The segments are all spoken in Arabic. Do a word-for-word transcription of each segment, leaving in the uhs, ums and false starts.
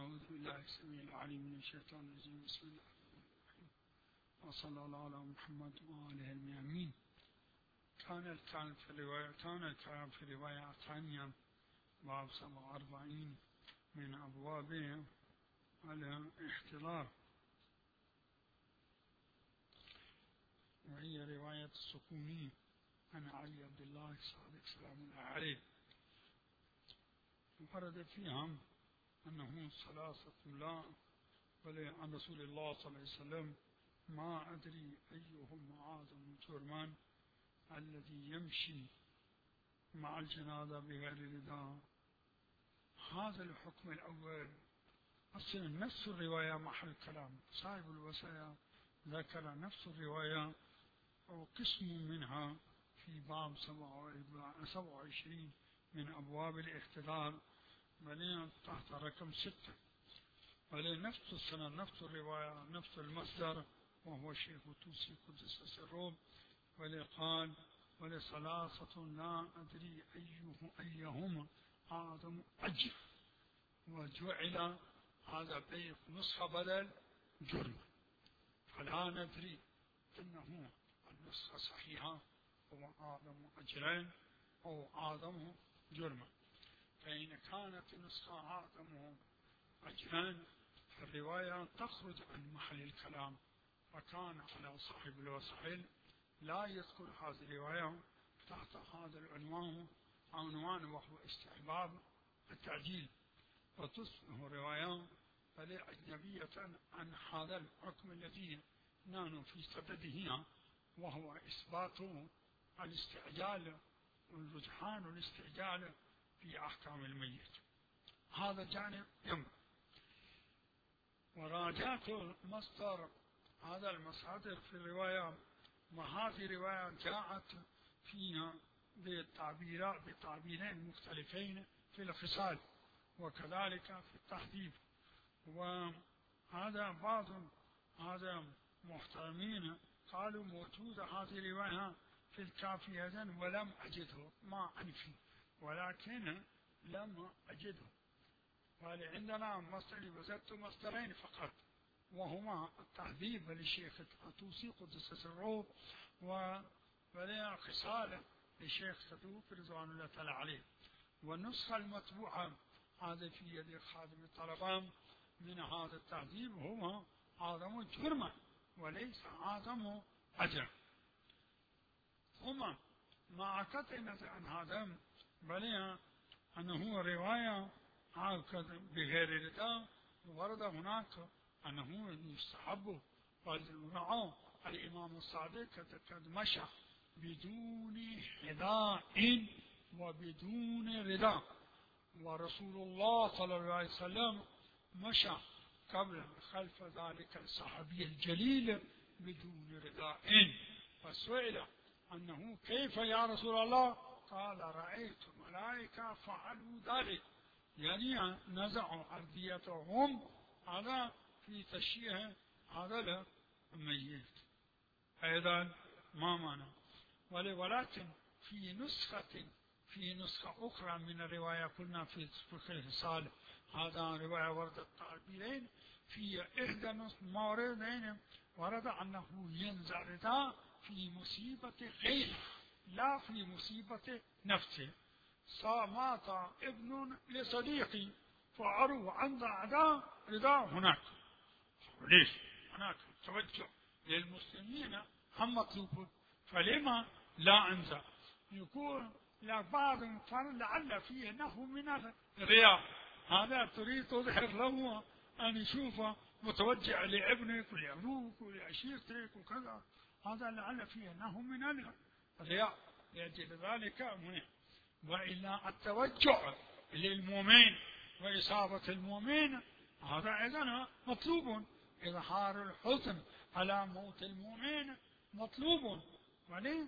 أعوذ بالله السميع العليم من الشيطان الرجيم. بسم الله الرحمن الرحيم، وصلى الله على محمد وآله الميامين. كان الكلام في رواية كان الكلام في رواية ثانية باب سبعة وأربعين من أبوابه على الاحتضار، وهي رواية السكوني عن علي عبد الله الصادق سلام الله عليه. ورد فيها أنه ثلاثة لا بل عن رسول الله صلى الله عليه وسلم: ما أدري أيهم أعظم جرمان الذي يمشي مع الجنازة بغير رداء. هذا الحكم الأول أصلا نفس الرواية محل الكلام، صاحب الوصايا ذكر نفس الرواية أو قسم منها في باب سبعة وعشرين من أبواب الاحتضار، بل تحت رقم ستة، بل نفس السنة نفس الرواية نفس المصدر، وهو الشيخ الطوسي قدس سره. ولقال: ولثلاثة لا أدري أيه أيهم أعظم أجر. وجعل هذا بيت نسخة بدل جرم، فلا ندري أنه النسخة صحيحة هو أعظم أجرين أو أعظم جرما. فإن كانت النسخة أعظم أجرين فالرواية تخرج عن محل الكلام، وكان على صاحب الوسائل لا يذكر هذه الرواية تحت هذا العنوان عنوان وهو استحباب التعجيل، وتصبح رواية بل أجنبية عن هذا الحكم الذي نحن في صدده، وهو إثبات الاستعجال والرجحان والاستعجال في أحكام الميت. هذا جانب يم. وراجعت مصدر هذا المصادر في الرواية، وهذه الرواية جاءت فيها بتعبيرات بتعبيرين مختلفين في الخصال وكذلك في التحديد. وهذا بعض هذا محترمين قالوا موجودة هذه الرواية في الكافية ولم أجده، ما أنفي ولكن لم أجده. ولعندنا مصدر وجدت مصدرين فقط، وهما التهذيب للشيخ الطوسي قدس سره، وبلغ خصال للشيخ صدوق رضوان الله تعالى عليه. والنسخة المطبوعة هذا في يد خادم الطلبان من هذا التهذيب هو أعظم جرما وليس أعظم أجر. هما مع قطع النظر عن هذا بل أنه رواية بغير رداء، ورد هناك أنه يستحب والرعاة الإمام الصادق قد مشى بدون حذاء وبدون رداء، ورسول الله صلى الله عليه وسلم مشى قبل خلف ذلك الصحابي الجليل بدون رداء. فسئل أنه: كيف يا رسول الله؟ قال: رأيت ملائكة فعلوا ذلك، يعني نزعوا أرديتهم على في تشييع هذا الميت. أيضا ما معنى؟ ولكن في نسخة في نسخة أخرى من الرواية قلنا في فقه الرسالة هذا رواية وردت تعبيرين في إحدى موردين ورد أنه ينزع رداء في مصيبة غيره لا في مصيبة نفسه. مات ابن لصديقي فأروا عند أعداء رداء هناك، ليش؟ هناك توجه للمسلمين هم مطلوب، فلما لا أنزع؟ يقول لبعض لعل فيه نحو من الرياء، هذا تريد تظهر له أن يشوفه متوجه لابنك ولأبوك ولعشيرتك وكذا، هذا لعل فيه نحو من الرياء لأجل ذلك منع. وإلا التوجه للمؤمن وإصابة المؤمن هذا أيضا مطلوب، إظهار الحزن على موت المؤمن مطلوب. وليه؟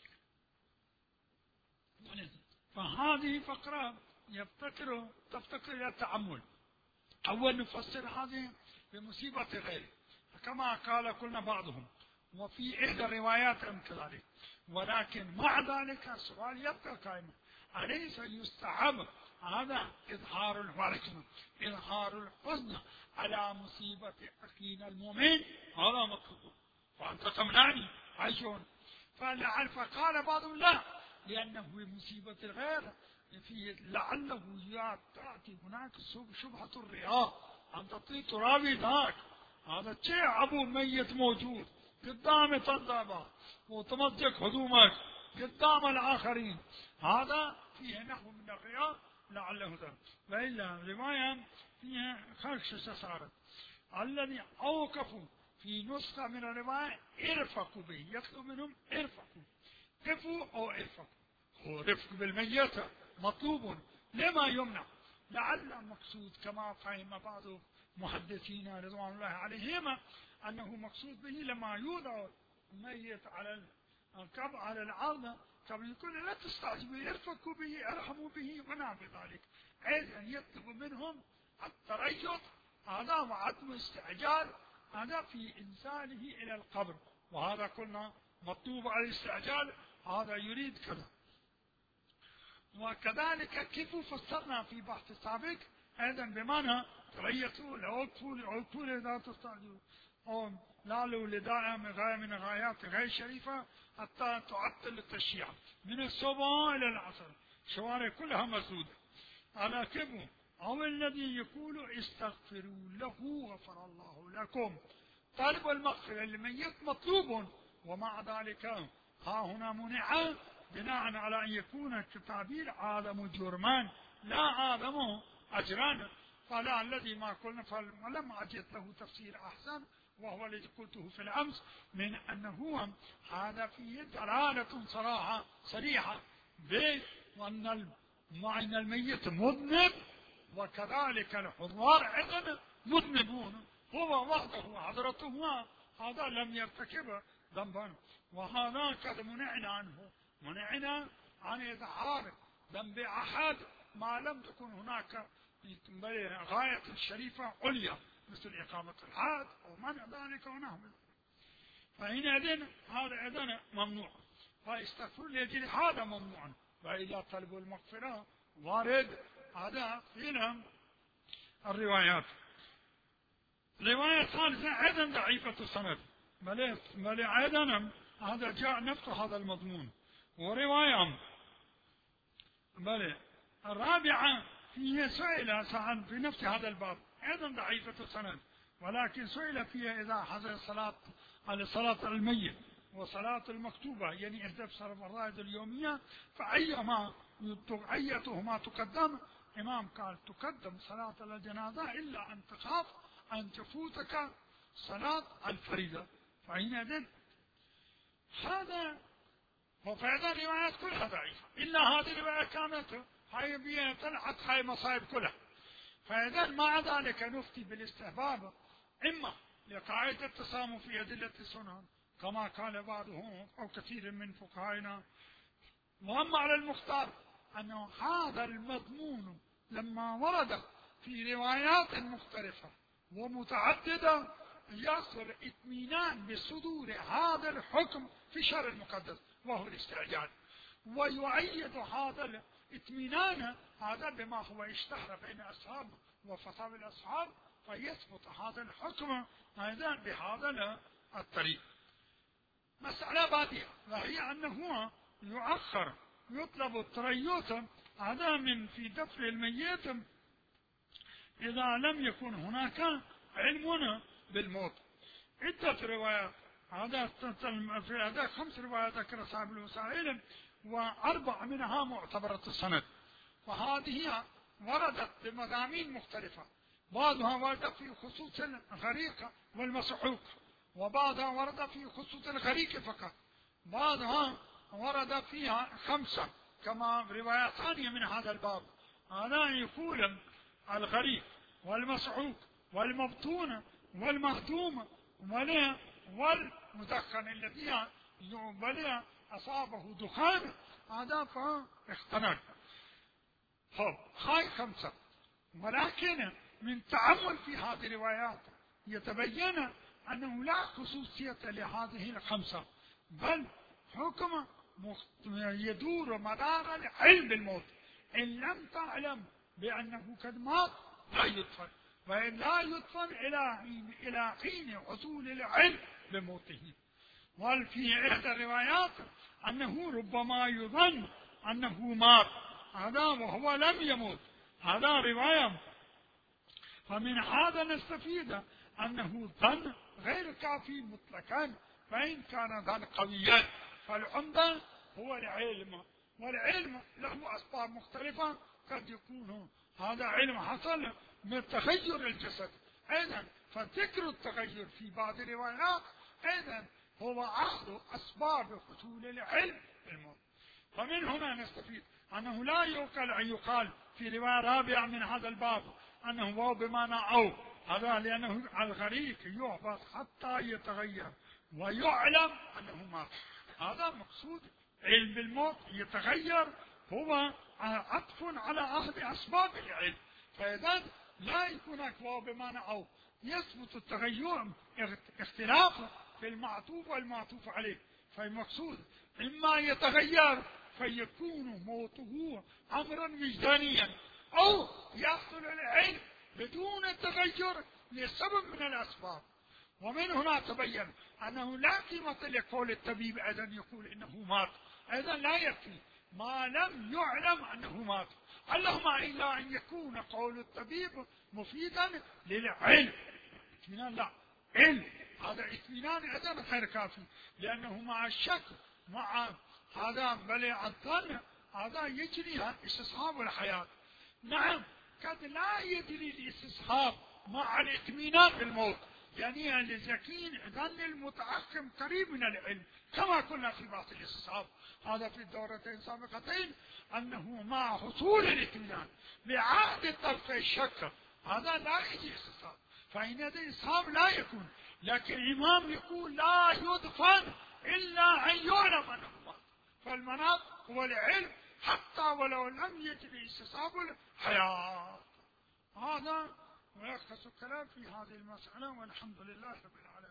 فهذه فقرة يفتكر تفتكر إلى التأمل. أول نفسر هذه بمصيبة غيره كما قال كلنا بعضهم، وفي إحدى الروايات كذلك. ولكن مع ذلك السؤال يبقى قائما: أليس يستحب هذا إظهار الورع، إظهار الحزن على مصيبة أخينا المؤمن؟ هذا مطلوب، وأنت تمنعني عيشون. فلعل فقال بعضهم لا، لأنه مصيبة الغير في لعله تأتي هناك شبهة الرياء، أن تطيب ترابي ذاك، هذا شيء أبو ميت موجود قدام تنظر وتمزق هدومك قدام الآخرين، هذا فيه نحو من الرياء لعله ذلك. وإلا رواية فيها خرشة صارت الذي أوقفوا في نسخة من الرواية ارفقوا به، يطلب منهم ارفقوا، قفوا أو ارفقوا. هو رفق بالميت مطلوب، لما يمنع؟ لعل المقصود كما فهم بعض محدثين رضوان الله عليهم أنه مقصود به لما يوضع الميت على القبر على العظم كما يقول لا تستعجبوا، ارفقوا به، ارحموا به ونحو ذلك، أي أن يطلب منهم التريث هذا وعدم استعجال هذا في إنزاله إلى القبر، وهذا قلنا مطلوب على الاستعجال، هذا يريد كذا. وكذلك كيف فسرنا في بحث سابق أيضا بمعنى تريثوا لأوقفوا لأوقفوا لا تستعجلوا، أو لعلوا لدائم غاية من غايات غير شريفة حتى تعطل التشييع من الصباح إلى العصر، شوارع كلها مسدودة على كيف. أو الذي يقول استغفروا له غفر الله لكم، طالب المغفرة للميت مطلوب، ومع ذلك ها هنا منع بناء على أن يكون التعبير آدم جرمان لا آدم أجران، فلا الذي ما قلنا فلم أجد له تفسير أحسن، وهو الذي قلته في الأمس من أنه هذا فيه دلالة صراحة صريحة بأن أن الميت مذنب، وكذلك الحضار أيضا مذنبون، هو وحده حضرته هذا لم يرتكب ذنبا، وهذا قد منعنا عنه، منعنا عن إظهار ذنب أحد ما لم تكن هناك غاية شريفة عليا مثل إقامة الحد أو منع ذلك ونحو ذلك، فحينئذ هذا أيضا ممنوع، فاستغفر لأجل هذا ممنوع. وإذا طلبوا المغفرة وارد هذا فينا الروايات. رواية ثالثة أيضا ضعيفة السند، بل بل أيضا هذا جاء نفس هذا المضمون. ورواية بل الرابعة فيها سئل عن في نفس هذا الباب أيضا ضعيفة السند، ولكن سئل فيها إذا حضر الصلاة على صلاة الميت وصلاة المكتوبة يعني إحدى الفرائض اليومية فأيهما أيتهما تقدم؟ إمام قال تقدم صلاة الجنازة إلا أن تخاف أن تفوتك صلاة الفريضة، فحينئذ هذا وفعلا الروايات كلها ضعيفة، إلا هذه الرواية كانت هاي بيها طلعت هاي مصائب كلها، فإذا مع ذلك نفتي بالاستحباب إما لقاعدة التسامح في أدلة السنن كما قال بعضهم أو كثير من فقهائنا، وأما على المختار أنه هذا المضمون لما ورد في روايات مختلفة ومتعددة يصل اطمئنان بصدور هذا الحكم في شرع المقدس وهو الاستعجال، ويؤيد هذا الاطمئنان هذا بما هو اشتهر بين أصحاب وفتاوى الأصحاب، فيثبت هذا الحكم أيضا بهذا الطريق. مسألة بادية وهي أنه يؤخر يطلب التريث هذا من في دفن الميت إذا لم يكن هناك علم بالموت. عدة روايات هذا في هذا خمس روايات ذكر صاحب الوسائل وأربع منها معتبرة السند، وهذه وردت بمضامين مختلفة، بعضها ورد في خصوص الغريق والمسحوق، وبعضها ورد في خصوص الغريق فقط، بعضها ورد فيها خمسة كما روايات ثانية من هذا الباب، هذا يقول الغريق والمسحوق والمبطون والمهدوم والمدخن الذي بل أصابه دخان هذا فاختنق. طب هاي خمسة، ولكن من تأمل في هذه الروايات يتبين أنه لا خصوصية لهذه الخمسة، بل حكم يدور مدار العلم بالموت. إن لم تعلم بأنه قد مات لا يدفن، وإن لا يدفن إلى حين إلى حين حصول العلم بموته. وفي إحدى الروايات أنه ربما يظن أنه مات هذا وهو لم يموت، هذا رواية. فمن هذا نستفيد أنه ظن غير كافي مطلقا، فإن كان ظن قويا فالعمدة هو العلم، والعلم له أسباب مختلفة، قد يكون هذا علم حصل من تغير الجسد أيضا، فذكر التغير في بعض الروايات أيضا هو أخذ أسباب حصول العلم بالموت. فمن هنا نستفيد أنه لا يعقل أن يقال في رواية رابعة من هذا الباب أنه واو بمعنى أو، هذا لأنه الغريق يعبد حتى يتغير ويعلم أنه مات، هذا مقصود. علم الموت يتغير هو عطف على أخذ أسباب العلم، فإذا لا يكون واو بمعنى أو، يثبت التغير اختلاف في المعطوف والمعطوف عليه. فالمقصود إما يتغير فيكون موته أمرا وجدانيا، أو يحصل العلم بدون تغير لسبب من الأسباب. ومن هنا تبين أنه لا قيمة لقول الطبيب أيضا يقول إنه مات، أيضا لا يكفي ما لم يعلم أنه مات، اللهم إلا أن يكون قول الطبيب مفيدا للعلم. اطمئنان لا علم، هذا اطمئنان أيضا غير كافي، لأنه مع الشك مع هذا بل الظن هذا يجري استصحاب الحياة. نعم قد لا يجري الاستصحاب مع الاطمئنان بالموت، يعني اليقين ظن المتحكم قريب من العلم، كما قلنا في بعض الاستصحاب هذا في الدورتين السابقتين أنه مع حصول الاطمئنان بعهد الطرف الشك هذا لا يجري استصحاب، فإن هذا الاستصحاب لا يكون. لكن الإمام يقول لا يدفن إلا أن يعلم أنه مات، فالمناط هو العلم حتى ولو لم يجري استصحاب الحياة. هذا ويختص الكلام في هذه المسألة، والحمد لله رب العالمين.